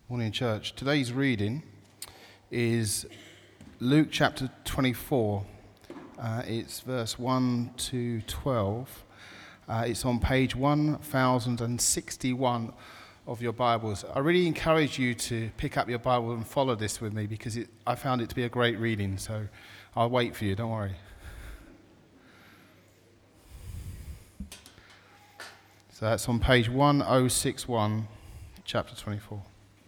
Morning, church. Today's reading is Luke chapter 24. It's verse 1 to 12. It's on page 1061 of your Bibles. I really encourage you to pick up your Bible and follow this with me because I found it to be a great reading, so I'll wait for you, don't worry. So that's on page 1061, chapter 24.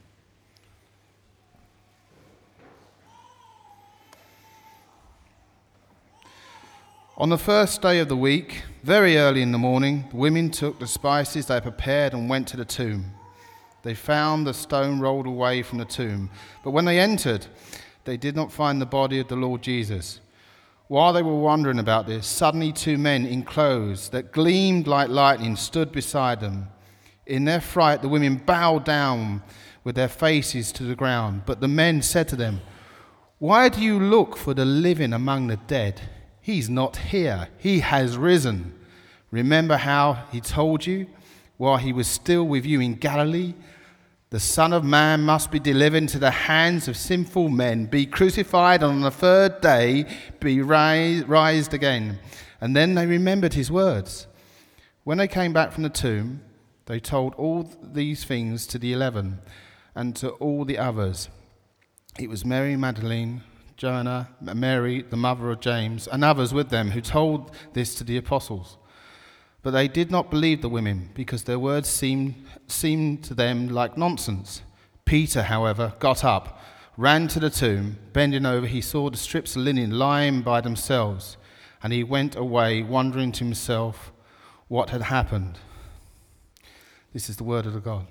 On the first day of the week, very early in the morning, the women took the spices they had prepared and went to the tomb. They found the stone rolled away from the tomb, but when they entered, they did not find the body of the Lord Jesus. While they were wondering about this, suddenly two men in clothes that gleamed like lightning stood beside them. In their fright, the women bowed down with their faces to the ground, but the men said to them, "Why do you look for the living among the dead? He's not here. He has risen. Remember how he told you while he was still with you in Galilee? The Son of Man must be delivered into the hands of sinful men, be crucified, and on the third day be raised again." And then they remembered his words. When they came back from the tomb, they told all these things to the 11 and to all the others. It was Mary Magdalene, Joanna, Mary, the mother of James, and others with them who told this to the apostles. But they did not believe the women because their words seemed to them like nonsense. Peter, however, got up, ran to the tomb. Bending over, he saw the strips of linen lying by themselves, and he went away wondering to himself what had happened. This is the word of the God.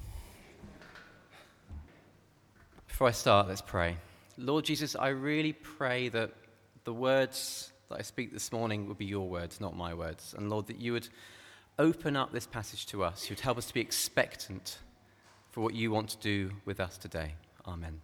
Before I start, let's pray. Lord Jesus, I really pray that the words that I speak this morning would be your words, not my words. And Lord, that you would open up this passage to us. You would help us to be expectant for what you want to do with us today. Amen.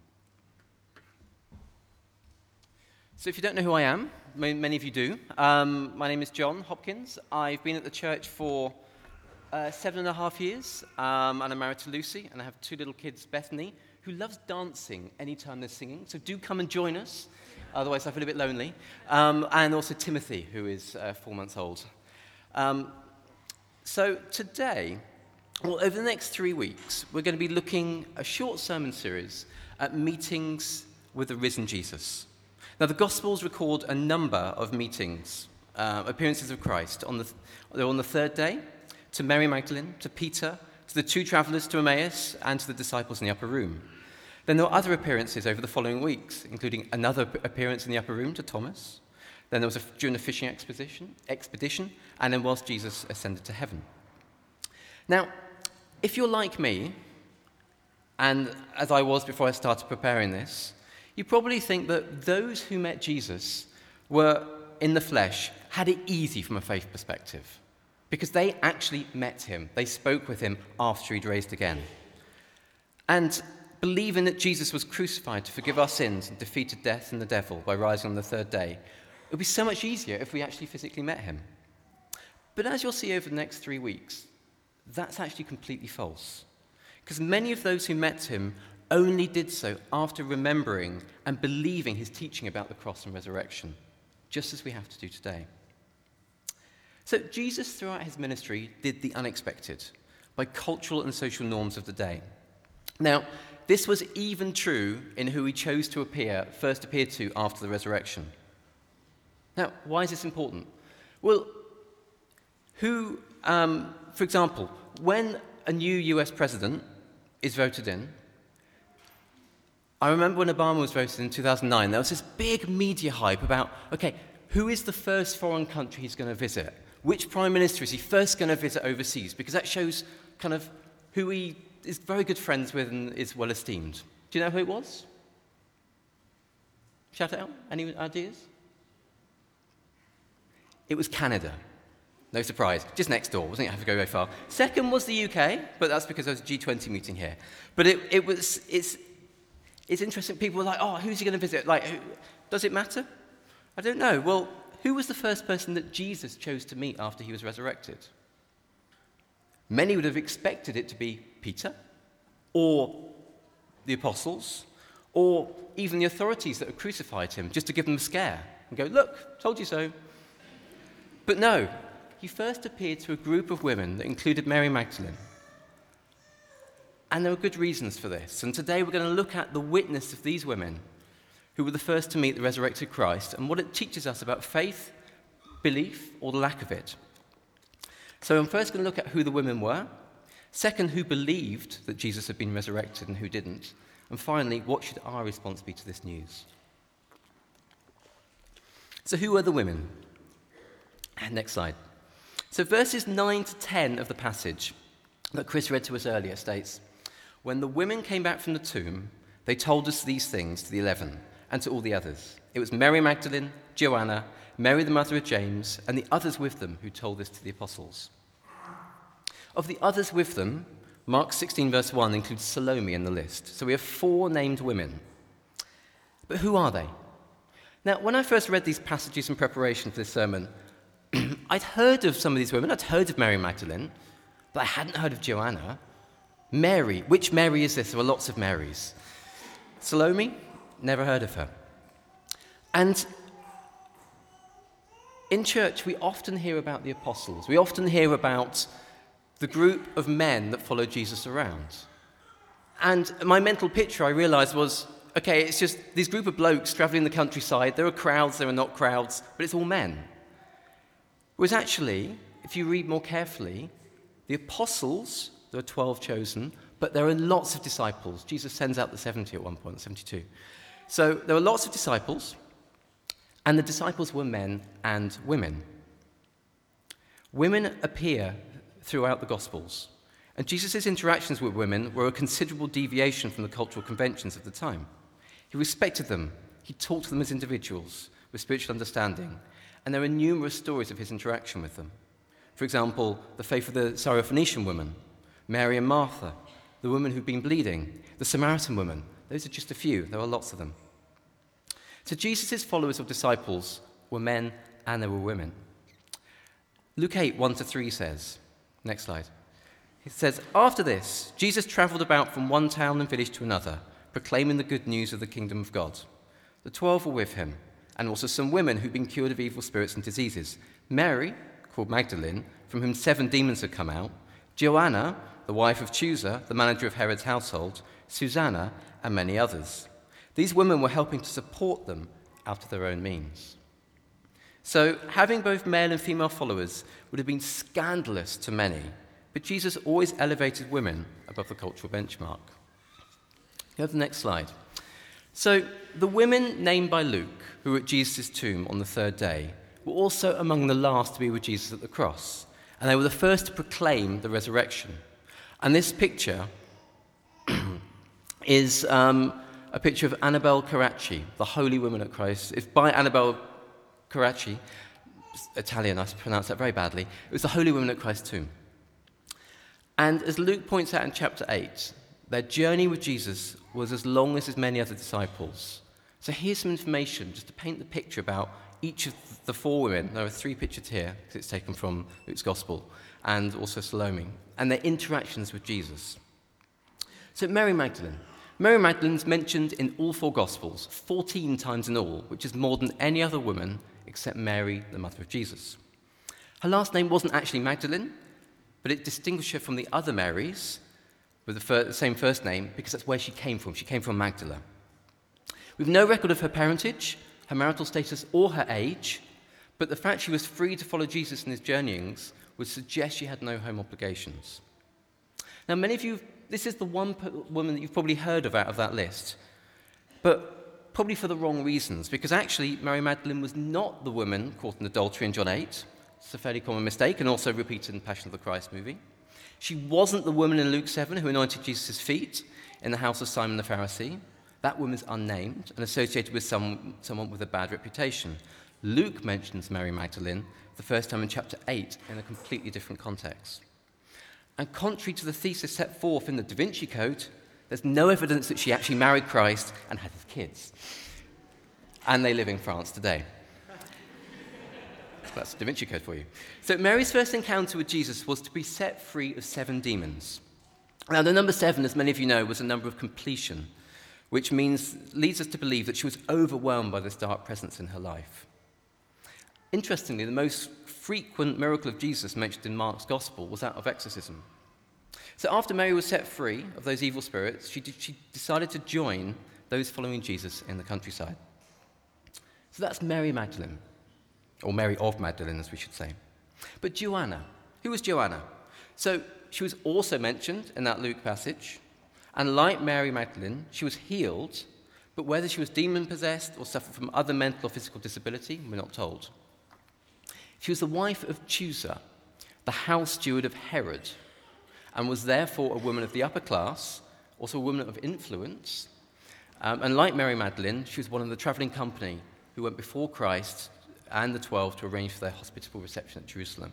So if you don't know who I am, many of you do. My name is John Hopkins. I've been at the church for 7.5 years, and I'm married to Lucy, and I have two little kids, Bethany, who loves dancing anytime there's singing. So do come and join us, otherwise I feel a bit lonely. And also Timothy, who is 4 months old. So today, over the next 3 weeks, we're going to be looking at a short sermon series at meetings with the risen Jesus. Now, the Gospels record a number of meetings, appearances of Christ. They're on the third day, to Mary Magdalene, to Peter, to the two travelers to Emmaus, and to the disciples in the upper room. Then there were other appearances over the following weeks, including another appearance in the upper room to Thomas. Then there was during the fishing expedition, and then whilst Jesus ascended to heaven. Now, if you're like me, and as I was before I started preparing this, you probably think that those who met Jesus were in the flesh, had it easy from a faith perspective, because they actually met him. They spoke with him after he'd raised again. And believing that Jesus was crucified to forgive our sins and defeated death and the devil by rising on the third day, it would be so much easier if we actually physically met him. But as you'll see over the next 3 weeks, that's actually completely false. Because many of those who met him only did so after remembering and believing his teaching about the cross and resurrection, just as we have to do today. So Jesus, throughout his ministry, did the unexpected by cultural and social norms of the day. Now, this was even true in who he chose to first appear to after the resurrection. Now, why is this important? Well, for example, when a new US president is voted in, I remember when Obama was voted in 2009, there was this big media hype about, okay, who is the first foreign country he's going to visit? Which prime minister is he first going to visit overseas? Because that shows kind of who he is very good friends with and is well esteemed. Do you know who it was? Shout it out. Any ideas? It was Canada. No surprise. Just next door. Wasn't it? Have to go very far. Second was the UK, but that's because there was a G20 meeting here. But it's interesting. People were like, oh, who's he going to visit? Does it matter? I don't know. Well, who was the first person that Jesus chose to meet after he was resurrected? Many would have expected it to be Peter or the apostles, or even the authorities that had crucified him, just to give them a scare and go, look, told you so. But no, he first appeared to a group of women that included Mary Magdalene. And there were good reasons for this. And today we're going to look at the witness of these women who were the first to meet the resurrected Christ and what it teaches us about faith, belief, or the lack of it. So I'm first going to look at who the women were. Second, who believed that Jesus had been resurrected and who didn't. And finally, what should our response be to this news? So who were the women? Next slide. So verses 9 to 10 of the passage that Chris read to us earlier states, when the women came back from the tomb, they told us these things to the 11 and to all the others. It was Mary Magdalene, Joanna, Mary the mother of James, and the others with them who told this to the apostles. Of the others with them, Mark 16 verse 1 includes Salome in the list. So we have 4 named women. But who are they? Now, when I first read these passages in preparation for this sermon, I'd heard of some of these women. I'd heard of Mary Magdalene, but I hadn't heard of Joanna. Mary, which Mary is this? There are lots of Marys. Salome, never heard of her. And in church, we often hear about the apostles. We often hear about the group of men that followed Jesus around. And my mental picture, I realized, was, okay, it's just this group of blokes traveling the countryside. There are crowds, there are not crowds, but it's all men. Whereas actually, if you read more carefully, the apostles, there are 12 chosen, but there are lots of disciples. Jesus sends out the 70 at one point, 72. So there were lots of disciples, and the disciples were men and women. Women appear throughout the Gospels, and Jesus' interactions with women were a considerable deviation from the cultural conventions of the time. He respected them. He talked to them as individuals with spiritual understanding, and there are numerous stories of his interaction with them. For example, the faith of the Syrophoenician woman, Mary and Martha, the woman who'd been bleeding, the Samaritan woman. Those are just a few. There are lots of them. So Jesus' followers or disciples were men and there were women. Luke 8, 1-3 says, next slide. It says, after this, Jesus traveled about from one town and village to another, proclaiming the good news of the kingdom of God. The 12 were with him, and also some women who'd been cured of evil spirits and diseases. Mary, called Magdalene, from whom 7 demons had come out, Joanna, the wife of Chuza, the manager of Herod's household, Susanna, and many others. These women were helping to support them out of their own means. So having both male and female followers would have been scandalous to many, but Jesus always elevated women above the cultural benchmark. Go to the next slide. So the women named by Luke, who were at Jesus' tomb on the 3rd day, were also among the last to be with Jesus at the cross, and they were the first to proclaim the resurrection. And this picture is a picture of Annabelle Carracci, the Holy Woman at Christ. It's by Annabelle Carracci, Italian, I pronounce that very badly. It was the Holy Woman at Christ's tomb. And as Luke points out in chapter 8, their journey with Jesus was as long as many other disciples. So here's some information just to paint the picture about each of the 4 women. There are 3 pictures here, because it's taken from Luke's Gospel, and also Salome, and their interactions with Jesus. So Mary Magdalene. Mary Magdalene's mentioned in all 4 Gospels, 14 times in all, which is more than any other woman except Mary, the mother of Jesus. Her last name wasn't actually Magdalene, but it distinguished her from the other Marys with the same first name because that's where she came from. She came from Magdala. We've no record of her parentage, her marital status, or her age, but the fact she was free to follow Jesus in his journeyings would suggest she had no home obligations. Now, many of you, this is the one woman that you've probably heard of out of that list, but probably for the wrong reasons, because actually Mary Magdalene was not the woman caught in adultery in John 8. It's a fairly common mistake, and also repeated in the Passion of the Christ movie. She wasn't the woman in Luke 7 who anointed Jesus' feet in the house of Simon the Pharisee. That woman's unnamed and associated with someone with a bad reputation. Luke mentions Mary Magdalene the first time in chapter 8 in a completely different context. And contrary to the thesis set forth in the Da Vinci Code, there's no evidence that she actually married Christ and had kids. And they live in France today. That's Da Vinci Code for you. So Mary's first encounter with Jesus was to be set free of 7 demons. Now, the number 7, as many of you know, was a number of completion. which leads us to believe that she was overwhelmed by this dark presence in her life. Interestingly, the most frequent miracle of Jesus mentioned in Mark's Gospel was that of exorcism. So after Mary was set free of those evil spirits, she decided to join those following Jesus in the countryside. So that's Mary Magdalene, or Mary of Magdalene, as we should say. But Joanna, who was Joanna? So she was also mentioned in that Luke passage, and like Mary Magdalene, she was healed, but whether she was demon-possessed or suffered from other mental or physical disability, we're not told. She was the wife of Chusa, the house steward of Herod, and was therefore a woman of the upper class, also a woman of influence. And like Mary Magdalene, she was one of the traveling company who went before Christ and the 12 to arrange for their hospitable reception at Jerusalem.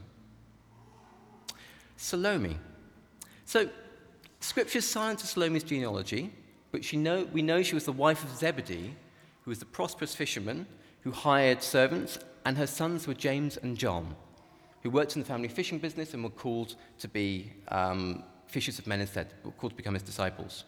Salome. So, Scripture's silent to Salome's genealogy, but we know she was the wife of Zebedee, who was the prosperous fisherman who hired servants, and her sons were James and John, who worked in the family fishing business and were called to be fishers of men instead, were called to become his disciples.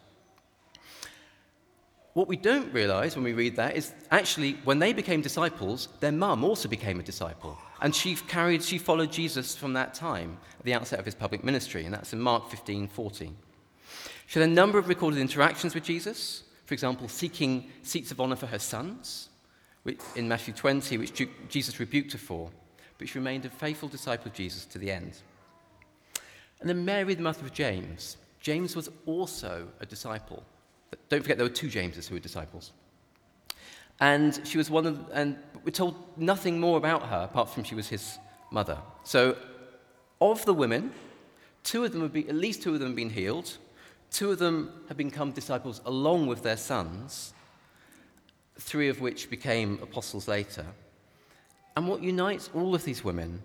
What we don't realize when we read that is actually when they became disciples, their mum also became a disciple. And she followed Jesus from that time at the outset of his public ministry, and that's in Mark 15:40. She had a number of recorded interactions with Jesus, for example, seeking seats of honor for her sons, in Matthew 20, which Jesus rebuked her for, but she remained a faithful disciple of Jesus to the end. And then Mary, the mother of James. James was also a disciple. But don't forget there were two Jameses who were disciples. And she was and we're told nothing more about her apart from she was his mother. So of the women, at least two of them have been healed. Two of them have become disciples along with their sons, three of which became apostles later. And what unites all of these women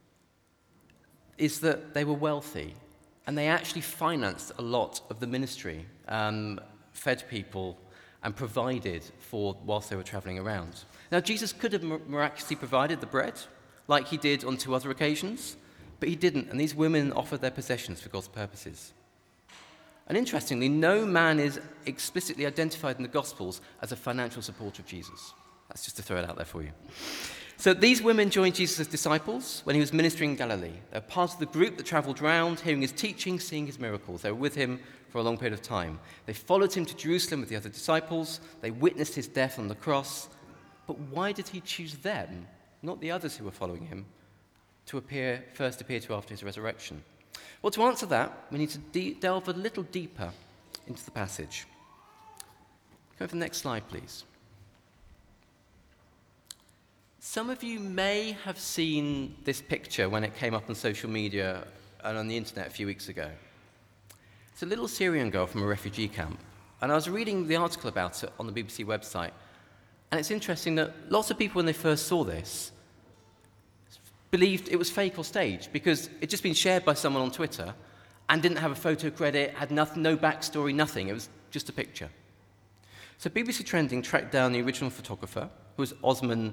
is that they were wealthy, and they actually financed a lot of the ministry, fed people, and provided for whilst they were traveling around. Now, Jesus could have miraculously provided the bread, like he did on two other occasions, but he didn't, and these women offered their possessions for God's purposes. And interestingly, no man is explicitly identified in the Gospels as a financial supporter of Jesus. That's just to throw it out there for you. So these women joined Jesus as disciples when he was ministering in Galilee. They were part of the group that traveled around, hearing his teaching, seeing his miracles. They were with him for a long period of time. They followed him to Jerusalem with the other disciples. They witnessed his death on the cross. But why did he choose them, not the others who were following him, to first appear to after his resurrection? Well, to answer that, we need to delve a little deeper into the passage. Go to the next slide, please. Some of you may have seen this picture when it came up on social media and on the internet a few weeks ago. It's a little Syrian girl from a refugee camp, and I was reading the article about it on the BBC website, and it's interesting that lots of people, when they first saw this, believed it was fake or staged because it'd just been shared by someone on Twitter and didn't have a photo credit, had nothing, no backstory, nothing. It was just a picture. So BBC Trending tracked down the original photographer, who was Osman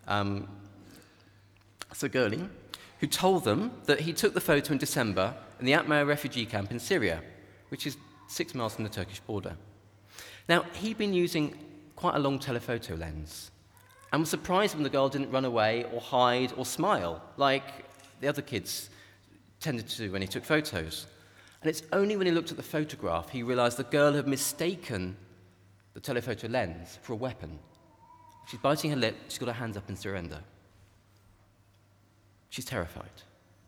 Sagurli, who told them that he took the photo in December in the Atmar refugee camp in Syria, which is 6 miles from the Turkish border. Now, he'd been using quite a long telephoto lens and was surprised when the girl didn't run away or hide or smile like the other kids tended to do when he took photos. And it's only when he looked at the photograph he realized the girl had mistaken the telephoto lens for a weapon. She's biting her lip, she's got her hands up in surrender. She's terrified.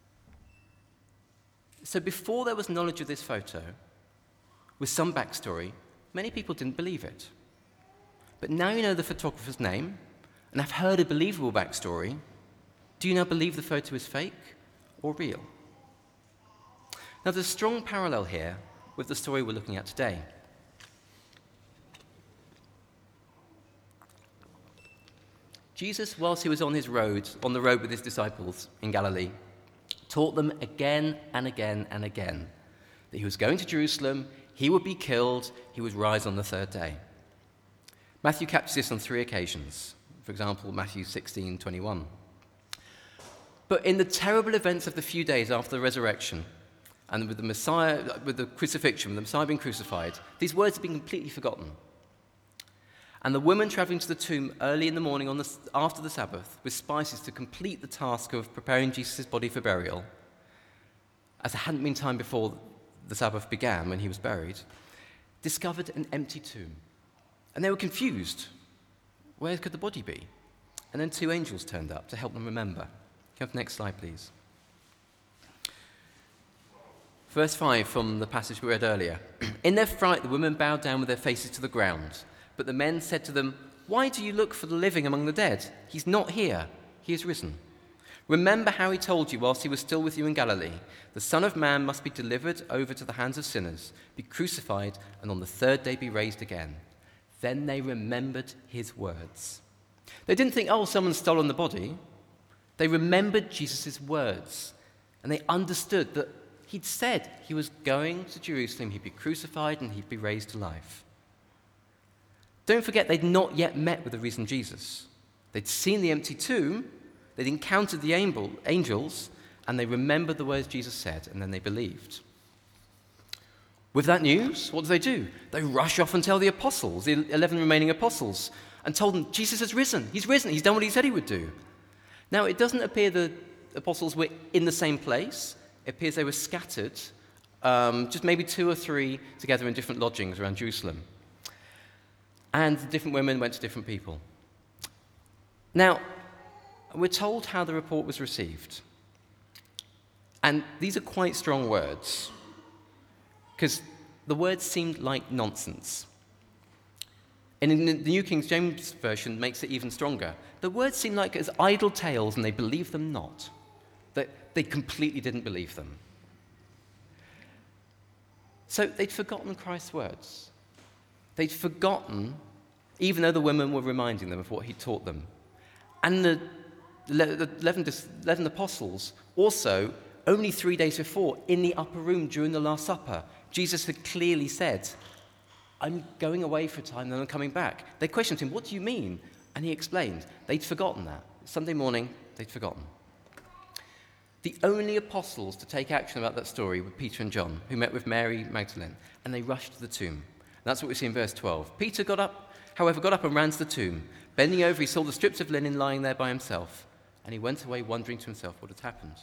So before there was knowledge of this photo, with some backstory, many people didn't believe it. But now you know the photographer's name, and have heard a believable backstory, do you now believe the photo is fake or real? Now there's a strong parallel here with the story we're looking at today. Jesus, whilst he was on the road with his disciples in Galilee, taught them again and again and again that he was going to Jerusalem, he would be killed, he would rise on the third day. Matthew captures this on 3 occasions. For example, Matthew 16:21. But in the terrible events of the few days after the resurrection, and with the crucifixion, with the Messiah being crucified, these words have been completely forgotten. And the women travelling to the tomb early in the morning after the Sabbath with spices to complete the task of preparing Jesus' body for burial, as there hadn't been time before the Sabbath began when he was buried, discovered an empty tomb. And they were confused. Where could the body be? And then 2 angels turned up to help them remember. Can you have the next slide, please? Verse 5 from the passage we read earlier. In their fright, the women bowed down with their faces to the ground. But the men said to them, "Why do you look for the living among the dead? He's not here. He is risen. Remember how he told you whilst he was still with you in Galilee. The Son of Man must be delivered over to the hands of sinners, be crucified, and on the 3rd day be raised again." Then they remembered his words. They didn't think, oh, someone's stolen the body. They remembered Jesus' words, and they understood that he'd said he was going to Jerusalem, he'd be crucified, and he'd be raised to life. Don't forget, they'd not yet met with the risen Jesus. They'd seen the empty tomb, they'd encountered the angels, and they remembered the words Jesus said, and then they believed. With that news, what do? They rush off and tell the apostles, the 11 remaining apostles, and told them, Jesus has risen, he's done what he said he would do. Now, it doesn't appear the apostles were in the same place. It appears they were scattered, just maybe 2 or 3 together in different lodgings around Jerusalem. And the different women went to different people. Now, we're told how the report was received. And these are quite strong words, because the words seemed like nonsense. And in the New King James Version makes it even stronger. The words seem like as idle tales, and they believed them not. That they completely didn't believe them. So they'd forgotten Christ's words. They'd forgotten, even though the women were reminding them of what he taught them. And the 11 apostles also, only 3 days before, in the upper room during the Last Supper, Jesus had clearly said, I'm going away for a time, then I'm coming back. They questioned him, what do you mean? And he explained. They'd forgotten that. Sunday morning, they'd forgotten. The only apostles to take action about that story were Peter and John, who met with Mary Magdalene, and they rushed to the tomb. And that's what we see in verse 12. Peter got up and ran to the tomb. Bending over, he saw the strips of linen lying there by himself, and he went away wondering to himself what had happened.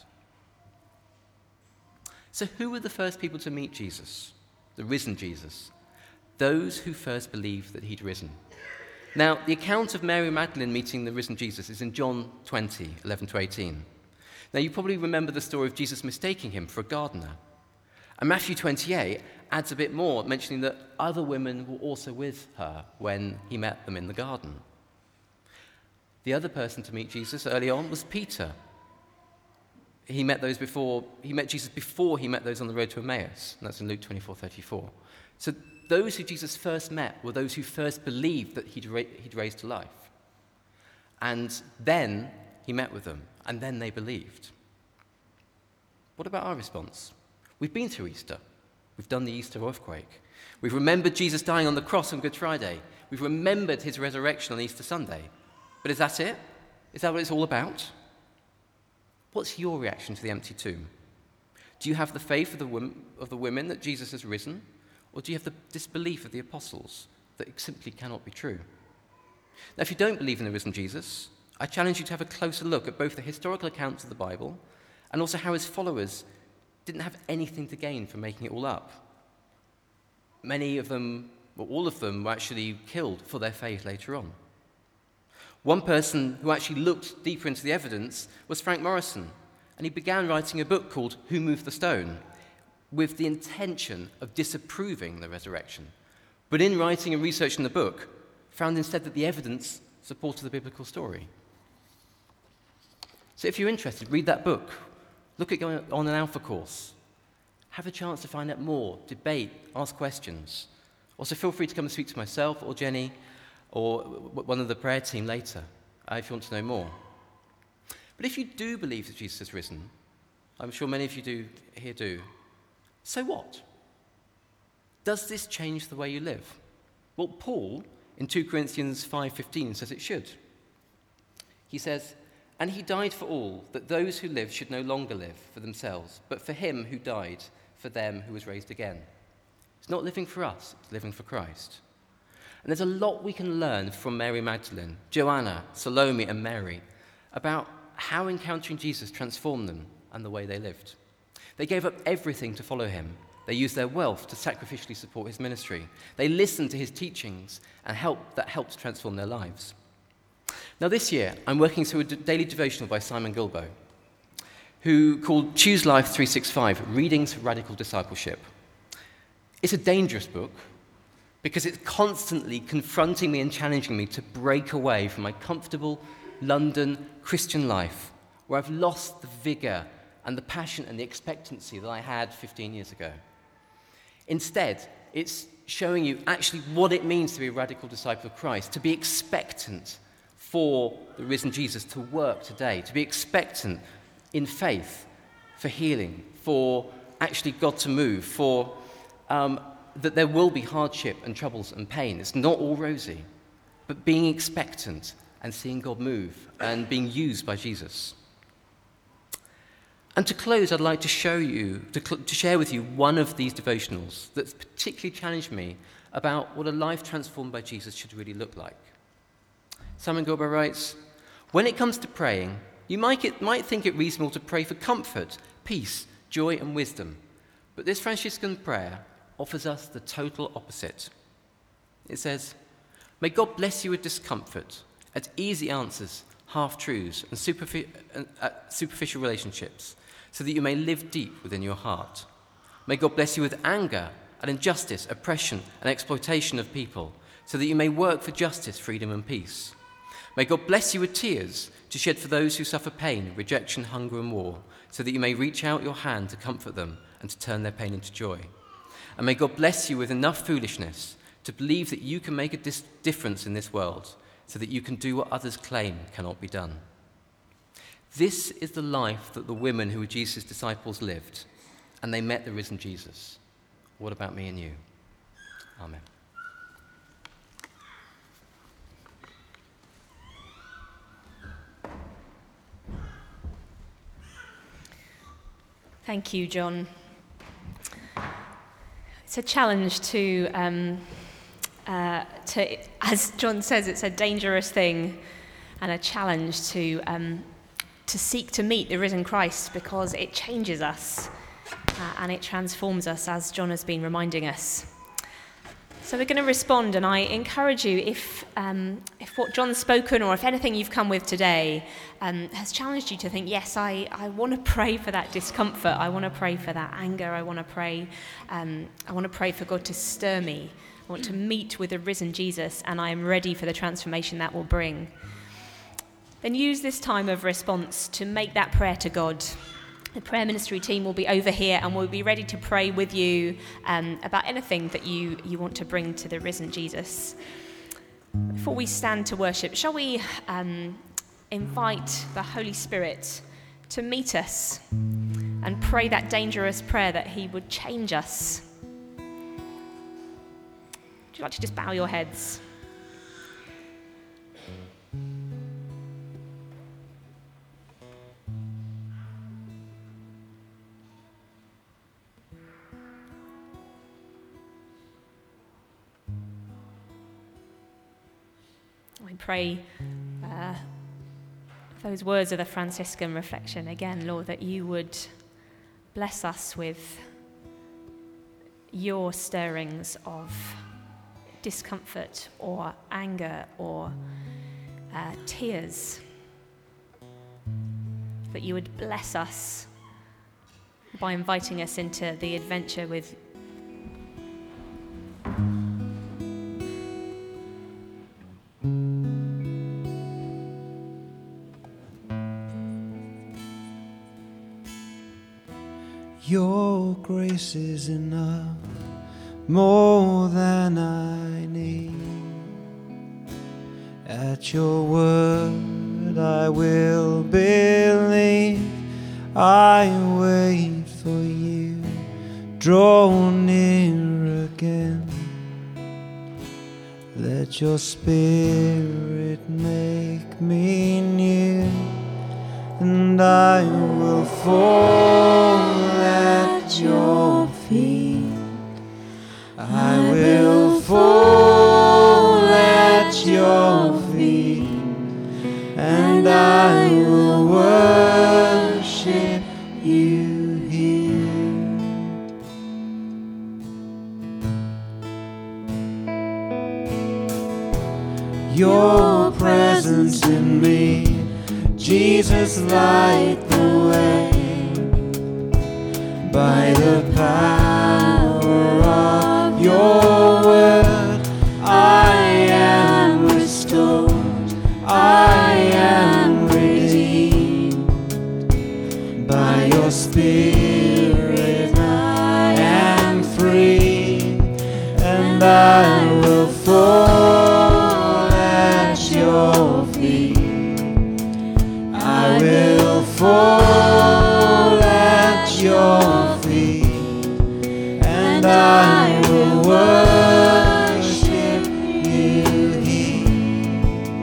So who were the first people to meet Jesus, the risen Jesus? Those who first believed that he'd risen. Now, the account of Mary Magdalene meeting the risen Jesus is in John 20, 11 to 18. Now, you probably remember the story of Jesus mistaking him for a gardener. And Matthew 28 adds a bit more, mentioning that other women were also with her when he met them in the garden. The other person to meet Jesus early on was Peter. He met Jesus before he met those on the road to Emmaus. And that's in Luke 24:34. So those who Jesus first met were those who first believed that he'd raised to life. And then he met with them, and then they believed. What about our response? We've been through Easter. We've done the Easter earthquake. We've remembered Jesus dying on the cross on Good Friday. We've remembered his resurrection on Easter Sunday. But is that it? Is that what it's all about? What's your reaction to the empty tomb? Do you have the faith of the women that Jesus has risen? Or do you have the disbelief of the apostles that it simply cannot be true? Now, if you don't believe in the risen Jesus, I challenge you to have a closer look at both the historical accounts of the Bible and also how his followers didn't have anything to gain from making it all up. Many of them, or all of them, were actually killed for their faith later on. One person who actually looked deeper into the evidence was Frank Morrison, and he began writing a book called Who Moved the Stone, with the intention of disapproving the resurrection. But in writing and researching the book, found instead that the evidence supported the biblical story. So if you're interested, read that book. Look at going on an Alpha course. Have a chance to find out more, debate, ask questions. Also, feel free to come and speak to myself or Jenny or one of the prayer team later if you want to know more. But if you do believe that Jesus has risen, I'm sure many of you do, so what? Does this change the way you live? Well, Paul, in 2 Corinthians 5:15, says it should. He says, "And he died for all, that those who live should no longer live for themselves, but for him who died for them who was raised again." It's not living for us, it's living for Christ. And there's a lot we can learn from Mary Magdalene, Joanna, Salome, and Mary about how encountering Jesus transformed them and the way they lived. They gave up everything to follow him. They used their wealth to sacrificially support his ministry. They listened to his teachings and that helped transform their lives. Now this year, I'm working through a daily devotional by Simon Gilbo, who called Choose Life 365, Readings for Radical Discipleship. It's a dangerous book because it's constantly confronting me and challenging me to break away from my comfortable London Christian life, where I've lost the vigour and the passion and the expectancy that I had 15 years ago. Instead, it's showing you actually what it means to be a radical disciple of Christ, to be expectant for the risen Jesus to work today, to be expectant in faith for healing, for actually God to move, for that there will be hardship and troubles and pain. It's not all rosy, but being expectant and seeing God move and being used by Jesus. And to close, I'd like to share with you one of these devotionals that's particularly challenged me about what a life transformed by Jesus should really look like. Simon Gilbo writes, "When it comes to praying, you might think it reasonable to pray for comfort, peace, joy, and wisdom. But this Franciscan prayer offers us the total opposite. It says, 'May God bless you with discomfort, at easy answers, half-truths, and superficial relationships, so that you may live deep within your heart. May God bless you with anger at injustice, oppression, and exploitation of people, so that you may work for justice, freedom, and peace. May God bless you with tears to shed for those who suffer pain, rejection, hunger, and war, so that you may reach out your hand to comfort them and to turn their pain into joy. And may God bless you with enough foolishness to believe that you can make a difference in this world, so that you can do what others claim cannot be done.' This is the life that the women who were Jesus' disciples lived, and they met the risen Jesus. What about me and you?" Amen. Thank you, John. It's a challenge to, as John says, it's a dangerous thing and a challenge to seek to meet the risen Christ, because it changes us and it transforms us, as John has been reminding us. So we're going to respond, and I encourage you, if what John's spoken or if anything you've come with today has challenged you to think, yes, I want to pray for that discomfort, I want to pray for that anger, I want to pray for God to stir me, I want to meet with the risen Jesus, and I am ready for the transformation that will bring, then use this time of response to make that prayer to God. The prayer ministry team will be over here and we'll be ready to pray with you about anything that you want to bring to the risen Jesus. Before we stand to worship, shall we invite the Holy Spirit to meet us and pray that dangerous prayer that he would change us? Would you like to just bow your heads? I pray those words of the Franciscan reflection again, Lord, that you would bless us with your stirrings of discomfort or anger or tears, that you would bless us by inviting us into the adventure with Your grace is enough, more than I need. At your word I will believe. I wait for you, draw near again. Let your spirit make me new, and I will fall at your feet. I will fall your presence in me. Jesus, light the way. By the power of your word, I am restored, I am redeemed. By your Spirit I am free, and I will fall at your feet. I will fall at your feet, and I will worship you here.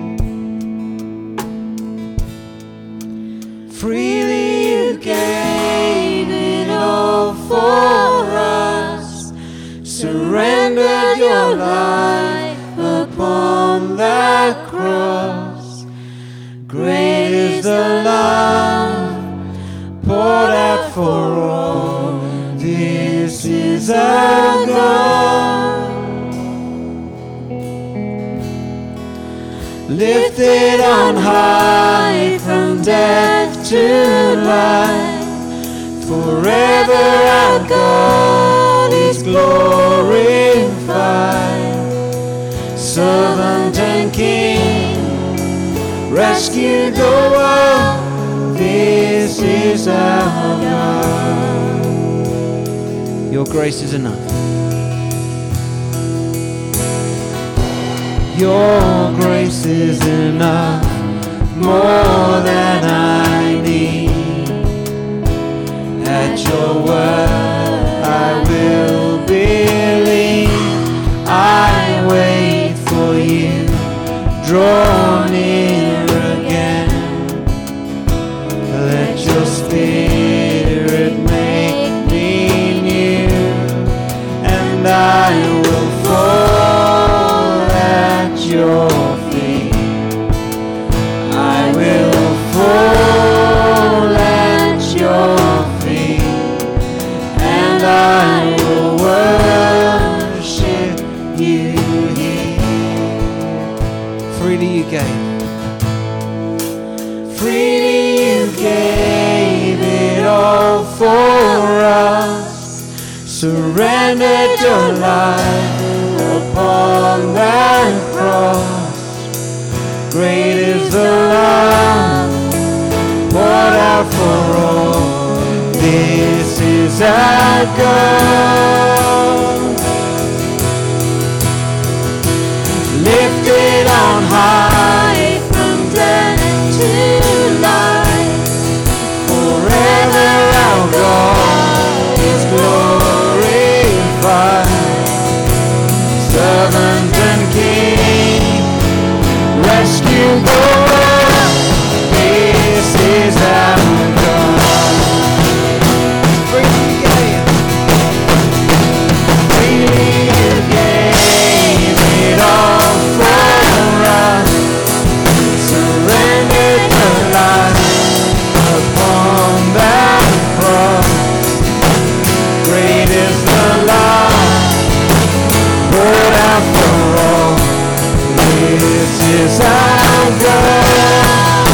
Freely you gave it all for us, surrendered your life upon that cross. Great is the love poured out for all. This is our God. Lifted on high from death to life, forever our God is glorified. Servant and King, rescue the world. This is our God. Your grace is enough. Your grace is enough, more than I need. At your word I will believe. I wait for you, draw near again. Let your Spirit make me new, and I will fall at your feet. I will fall at your feet, and I will worship you here. Freely you gave. Freely you gave it all for us, surrendered your life upon that cross. Great is the love poured out for all. This is our God. Lifted on high from death to life, forever our God is glorified. Servant and King, rescue the world. This is our God. Freely you gave it all for us, surrendered your life upon that cross. Great is the love poured out for all. This is our God.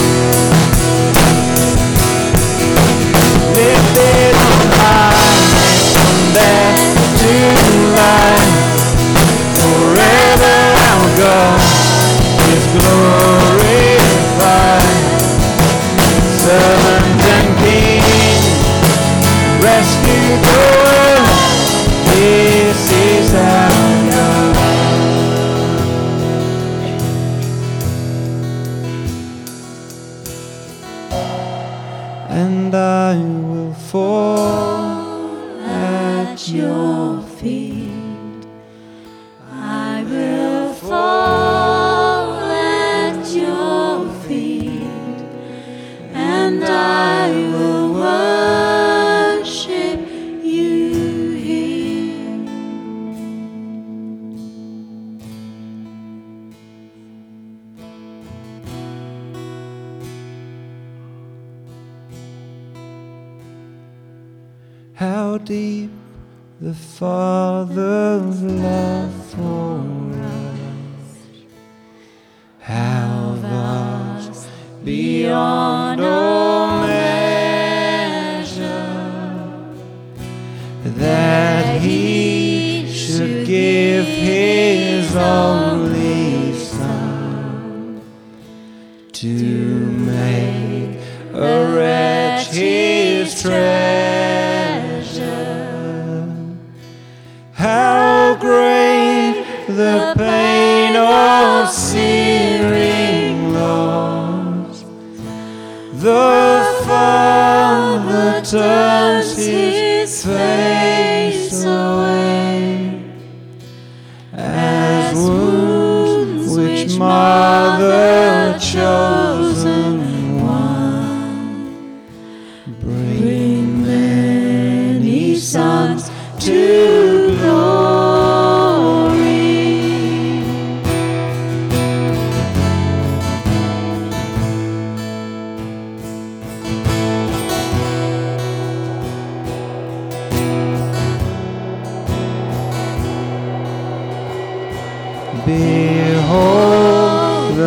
Lifted on high from death to life, forever our God is glorified. Servant and King, rescue the world. This is our God. And I will fall at your feet. I will fall at your feet, and I will worship you here. How deep the Father's love for us, only Son, to make a wretch his treasure. How great the pain of searing loss! The Father turns his face away, as wounds which mar the chosen one bring many sons to glory. Be